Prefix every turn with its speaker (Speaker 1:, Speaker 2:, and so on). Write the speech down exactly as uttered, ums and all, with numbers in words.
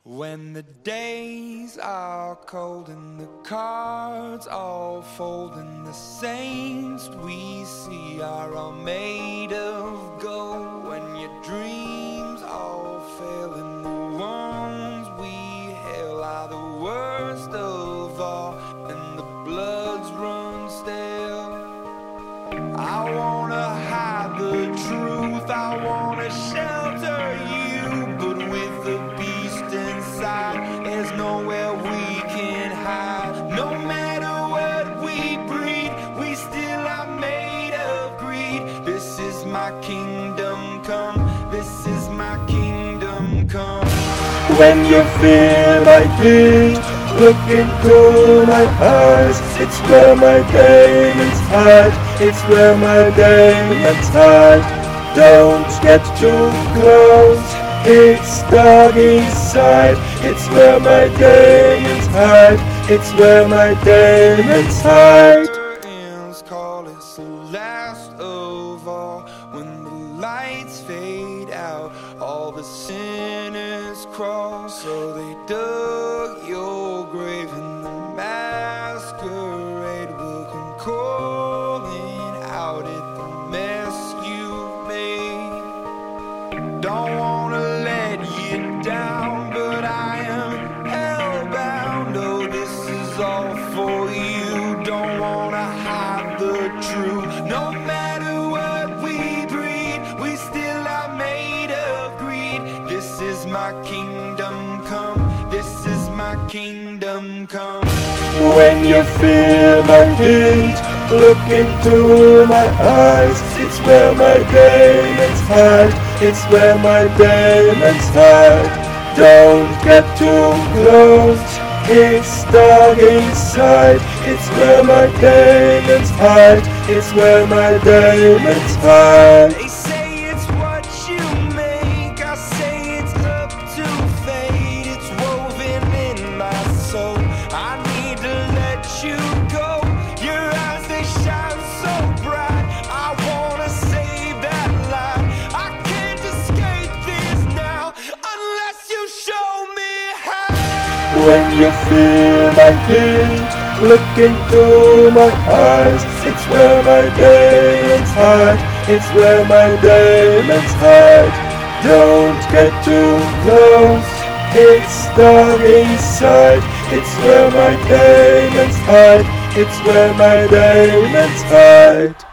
Speaker 1: When the days are cold and the cards all fold and the saints we see are all made of gold, when your dreams all fail and the ones we hail are the worst of all and the bloods run stale, I wanna hide the truth, I wanna shelter you, but with the beast inside, there's nowhere we can hide. No matter what we breed, we still are made of greed. This is my kingdom come, this is my kingdom come.
Speaker 2: When you feel my heat, look into my eyes. It's where my demons hide, it's where my demons hide. Don't get too close, it's dark inside. It's where my demons hide, it's where my demons hide.
Speaker 1: Curtains call, it's the last of all. When the lights fade out, all the sinners crawl. So they dug your grave and the masquerade will come calling out at the mess you've made. Don't wanna let you down, but I am hellbound. Oh, this is all for you. Don't wanna hide the truth. No matter what we breed, we still are made of greed. This is my kingdom come, this is my kingdom come.
Speaker 2: When you feel my heat, look into my eyes. It's where my demons hide, it's where my demons hide. Don't get too close, it's dark inside. It's where my demons hide, it's where my demons hide.
Speaker 1: They say it's what you make, I say it's up to fate. It's woven in my soul, I need to let you go. Your eyes, they shine so bright, I wanna save that light. I can't escape this now, unless you show me how.
Speaker 2: When you feel my heat, look into my eyes. It's where my demons hide, it's where my demons hide. Don't get too close, it's dark inside. It's where my demons hide, it's where my demons hide.